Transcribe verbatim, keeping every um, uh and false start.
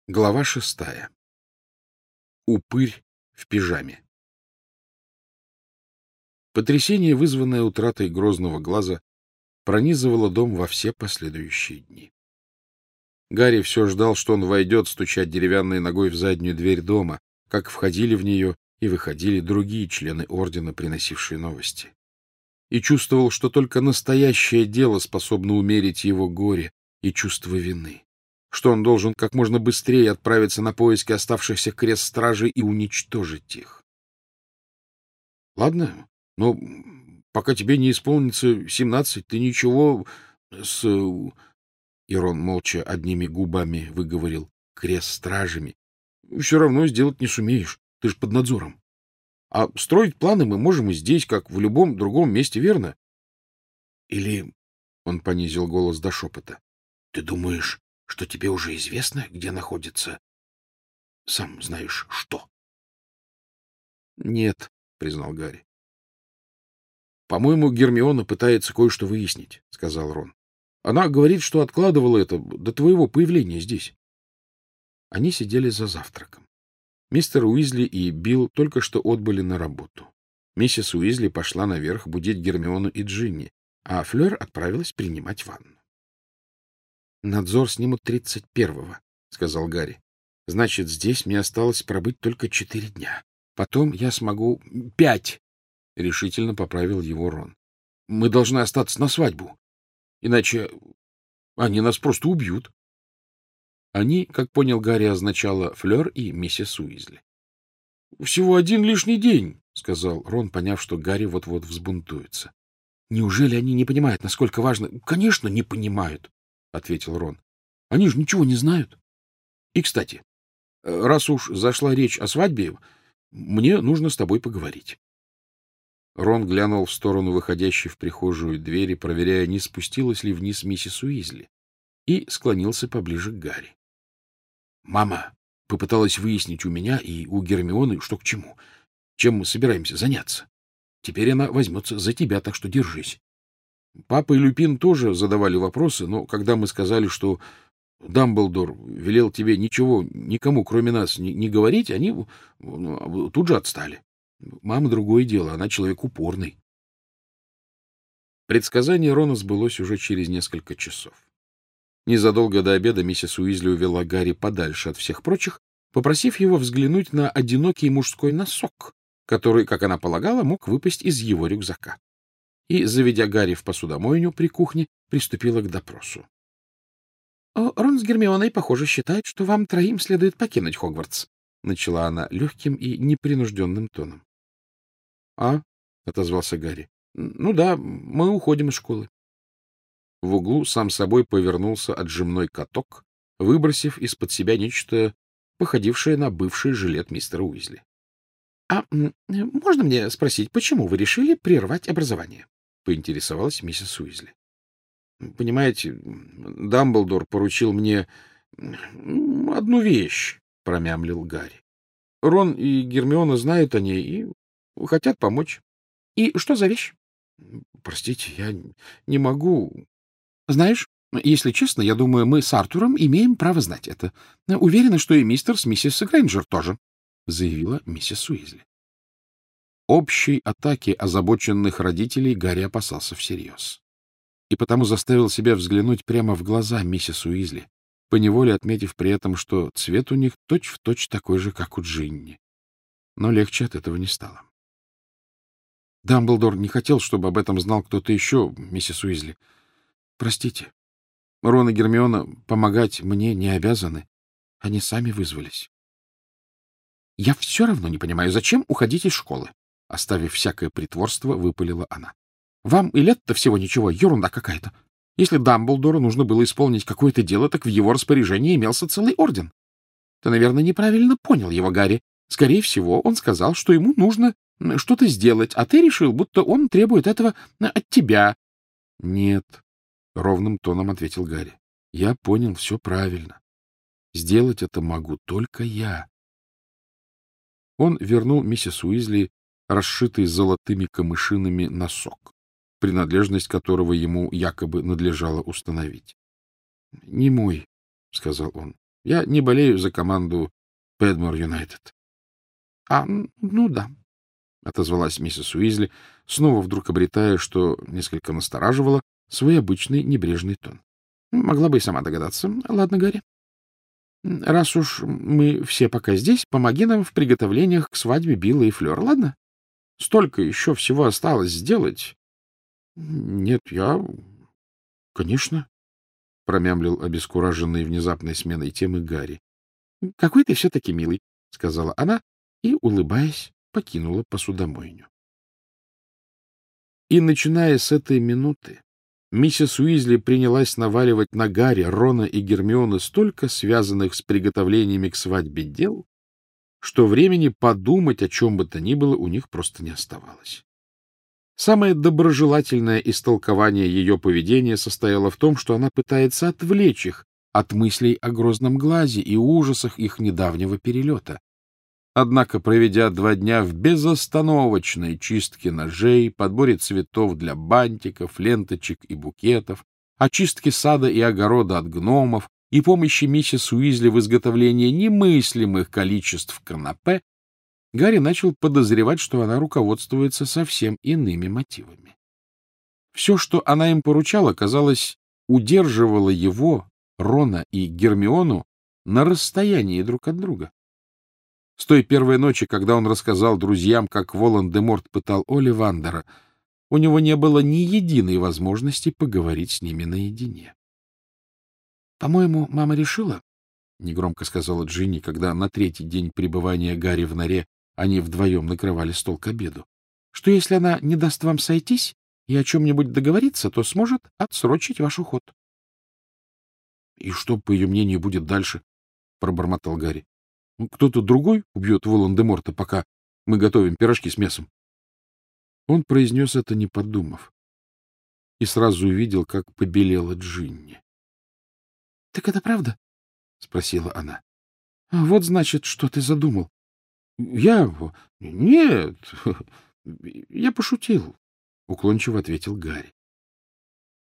Глава шестая. Упырь в пижаме. Потрясение, вызванное утратой грозного глаза, пронизывало дом во все последующие дни. Гарри все ждал, что он войдет стучать деревянной ногой в заднюю дверь дома, как входили в нее и выходили другие члены ордена, приносившие новости. И чувствовал, что только настоящее дело способно умерить его горе и чувство вины, что он должен как можно быстрее отправиться на поиски оставшихся крест-стражей и уничтожить их. — Ладно, но пока тебе не исполнится семнадцать, ты ничего с... И Рон молча одними губами выговорил «крест-стражами». Все равно сделать не сумеешь, ты же под надзором. А строить планы мы можем и здесь, как в любом другом месте, верно? Или, — он понизил голос до шепота, — ты думаешь, что тебе уже известно, где находится, сам знаешь что? — Нет, — признал Гарри. — По-моему, Гермиона пытается кое-что выяснить, — сказал Рон. Она говорит, что откладывала это до твоего появления здесь. Они сидели за завтраком. Мистер Уизли и Билл только что отбыли на работу. Миссис Уизли пошла наверх будить Гермиону и Джинни, а Флёр отправилась принимать ванну. — Надзор снимут тридцать первого, — сказал Гарри. — Значит, здесь мне осталось пробыть только четыре дня. Потом я смогу... — Пять! — решительно поправил его Рон. — Мы должны остаться на свадьбу. Иначе они нас просто убьют. Они, как понял Гарри, означало Флёр и миссис Уизли. — Всего один лишний день, — сказал Рон, поняв, что Гарри вот-вот взбунтуется. — Неужели они не понимают, насколько важно? — Конечно, не понимают, — ответил Рон. — Они же ничего не знают. И, кстати, раз уж зашла речь о свадьбе, мне нужно с тобой поговорить. Рон глянул в сторону выходящей в прихожую двери, проверяя, не спустилась ли вниз миссис Уизли, и склонился поближе к Гарри. — Мама попыталась выяснить у меня и у Гермионы, что к чему, чем мы собираемся заняться. Теперь она возьмется за тебя, так что держись. Папа и Люпин тоже задавали вопросы, но когда мы сказали, что Дамблдор велел тебе ничего никому, кроме нас, не, не говорить, они ну, тут же отстали. Мама — другое дело, она человек упорный. Предсказание Рона сбылось уже через несколько часов. Незадолго до обеда миссис Уизли увела Гарри подальше от всех прочих, попросив его взглянуть на одинокий мужской носок, который, как она полагала, мог выпасть из его рюкзака. И, заведя Гарри в посудомойню при кухне, приступила к допросу. — Рон с Гермионой, похоже, считают, что вам троим следует покинуть Хогвартс, — начала она легким и непринужденным тоном. — А? — отозвался Гарри. — Ну да, мы уходим из школы. В углу сам собой повернулся отжимной каток, выбросив из-под себя нечто, походившее на бывший жилет мистера Уизли. — А можно мне спросить, почему вы решили прервать образование? — поинтересовалась миссис Уизли. — Понимаете, Дамблдор поручил мне одну вещь, — промямлил Гарри. — Рон и Гермиона знают о ней и хотят помочь. — И что за вещь? — Простите, я не могу... — Знаешь, если честно, я думаю, мы с Артуром имеем право знать это. Уверена, что и мистер с миссис Грейнджер тоже, — заявила миссис Уизли. Общей атаки озабоченных родителей Гарри опасался всерьез. И потому заставил себя взглянуть прямо в глаза миссис Уизли, поневоле отметив при этом, что цвет у них точь-в-точь такой же, как у Джинни. Но легче от этого не стало. Дамблдор не хотел, чтобы об этом знал кто-то еще, миссис Уизли. Простите. Рон и Гермиона помогать мне не обязаны. Они сами вызвались. Я все равно не понимаю, зачем уходить из школы? Оставив всякое притворство, выпалила она. Вам и лет-то всего ничего, ерунда какая-то. Если Дамблдору нужно было исполнить какое-то дело, так в его распоряжении имелся целый орден. Ты, наверное, неправильно понял его, Гарри. Скорее всего, он сказал, что ему нужно что-то сделать, а ты решил, будто он требует этого от тебя. — Нет, — ровным тоном ответил Гарри. — Я понял все правильно. Сделать это могу только я. Он вернул миссис Уизли расшитый золотыми камышинами носок, принадлежность которого ему якобы надлежало установить. — Не мой, — сказал он. Я не болею за команду Пэдмор Юнайтед. — А, ну да, — отозвалась миссис Уизли, снова вдруг обретая, что несколько настораживало, свой обычный небрежный тон. — Могла бы и сама догадаться. Ладно, Гарри. Раз уж мы все пока здесь, помоги нам в приготовлениях к свадьбе Билла и Флёр, ладно? Столько еще всего осталось сделать. — Нет, я... Конечно, — промямлил обескураженный внезапной сменой темы Гарри. — Какой ты все-таки милый, — сказала она и, улыбаясь, покинула посудомойню. И, начиная с этой минуты, миссис Уизли принялась наваливать на Гарри, Рона и Гермиону столько связанных с приготовлениями к свадьбе дел, что времени подумать о чем бы то ни было у них просто не оставалось. Самое доброжелательное истолкование ее поведения состояло в том, что она пытается отвлечь их от мыслей о Грозном глазе и ужасах их недавнего перелета. Однако, проведя два дня в безостановочной чистке ножей, подборе цветов для бантиков, ленточек и букетов, очистке сада и огорода от гномов и помощи миссис Уизли в изготовлении немыслимых количеств канапе, Гарри начал подозревать, что она руководствуется совсем иными мотивами. Все, что она им поручала, казалось, удерживало его, Рона и Гермиону, на расстоянии друг от друга. С той первой ночи, когда он рассказал друзьям, как Волан-де-Морт пытал Олливандера, у него не было ни единой возможности поговорить с ними наедине. — По-моему, мама решила, — негромко сказала Джинни, когда на третий день пребывания Гарри в норе они вдвоем накрывали стол к обеду, — что если она не даст вам сойтись и о чем-нибудь договориться, то сможет отсрочить ваш уход. — И что, по ее мнению, будет дальше? — пробормотал Гарри. — Кто-то другой убьет Волан-де-Морта, пока мы готовим пирожки с мясом. Он произнес это, не подумав, и сразу увидел, как побелела Джинни. — Так это правда? — спросила она. — Вот, значит, что ты задумал. — Я... Нет, я пошутил, — уклончиво ответил Гарри.